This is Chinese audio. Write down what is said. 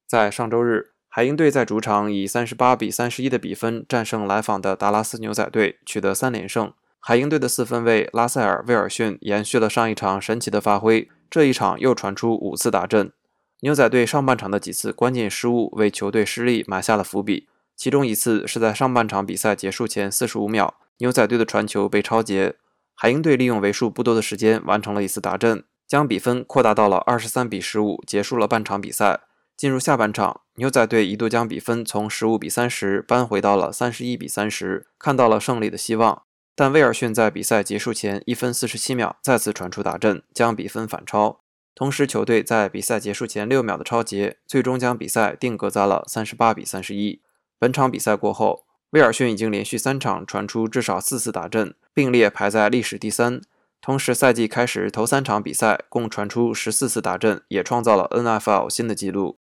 在上周日，海鹰队在主场以38-31的比分战胜来访的达拉斯牛仔队，取得3连胜。海鹰队的四分卫拉塞尔·威尔逊延续了上一场神奇的发挥，这一场又传出5次打阵。牛仔队上半场的几次关键失误为球队失利埋下了伏笔，其中一次是在上半场比赛结束前45秒，牛仔队的传球被抄截，海鹰队利用为数不多的时间完成了一次打阵，将比分扩大到了23-15，结束了半场比赛。进入下半场，牛仔队一度将比分从15-30扳回到了31-30，看到了胜利的希望。但威尔逊在比赛结束前1分47秒再次传出打阵，将比分反超。同时，球队在比赛结束前6秒的抄截，最终将比赛定格在了38-31。本场比赛过后，威尔逊已经连续3场传出至少4次打阵，并列排在历史第3。同时，赛季开始头3场比赛共传出14次打阵，也创造了 NFL 新的纪录。